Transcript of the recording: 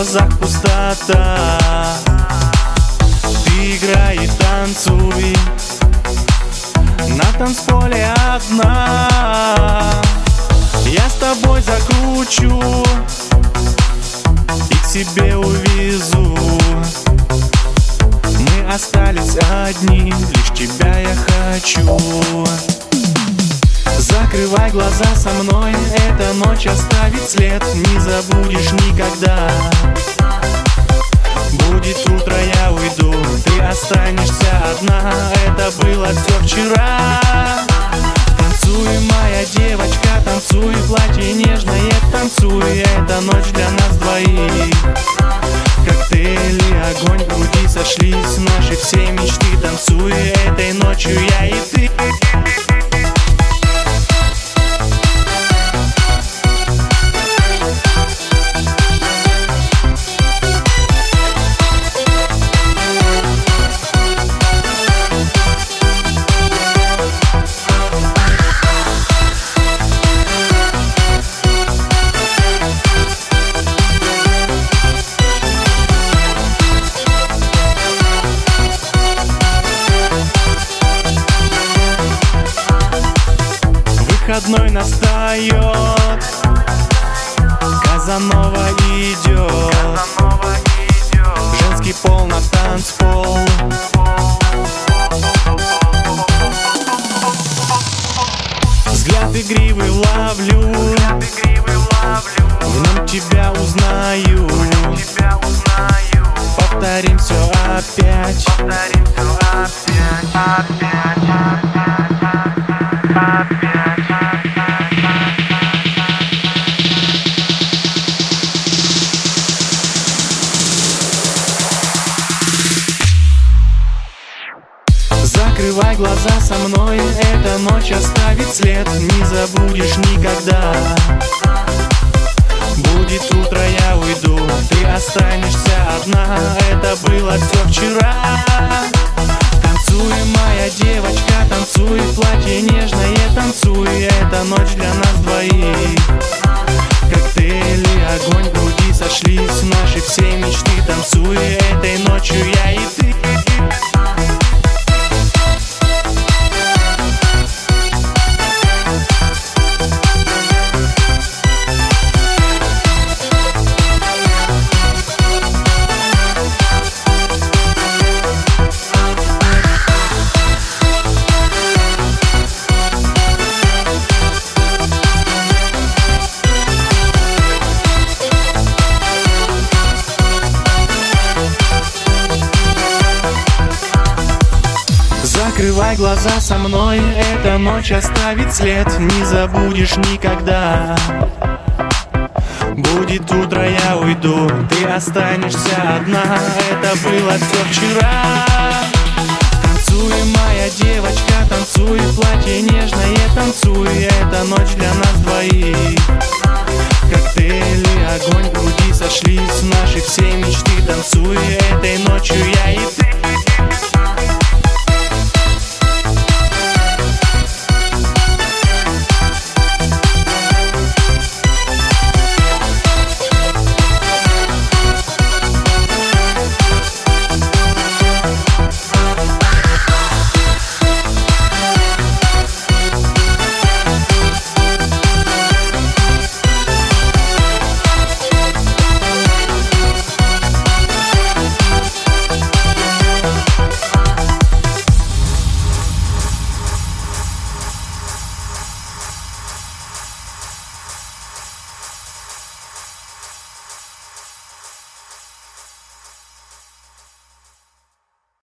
глазах пустота. Ты играй и танцуй на танцполе одна. Я с тобой закручу и к себе увезу. Мы остались одни, лишь тебя я хочу. Закрывай глаза со мной, эта ночь оставит след, не забудешь никогда. Будет утро, я уйду, ты останешься одна. Это было все вчера. Танцуй, моя девочка, танцуй, платье нежное, танцуй. Это ночь для нас двоих. Коктейли, огонь в груди, сошлись наши все мечты. Танцуй, этой ночью я и ты. Выходной настает, Казанова идет, женский пол на танцпол. Взгляд игривый ловлю, в нем тебя узнаю. Повторим все опять. Закрывай глаза со мной, эта ночь оставит след, не забудешь никогда. Будет утро, я уйду, ты останешься одна. Это было все вчера. Танцуй, моя девочка, танцуй, платье нежное, танцуй. Это ночь для нас двоих. Коктейли, огонь в груди, сошлись наши все мечты. Танцуй, этой ночью я и ты. Закрывай глаза со мной, эта ночь оставит след, не забудешь никогда. Будет утро, я уйду, ты останешься одна. Это было все вчера. Танцуй, моя девочка, танцуй, платье нежное, танцуй. Это ночь для нас двоих. Коктейли, огонь в груди, сошлись наши все мечты. Танцуй, этой ночью я и ты.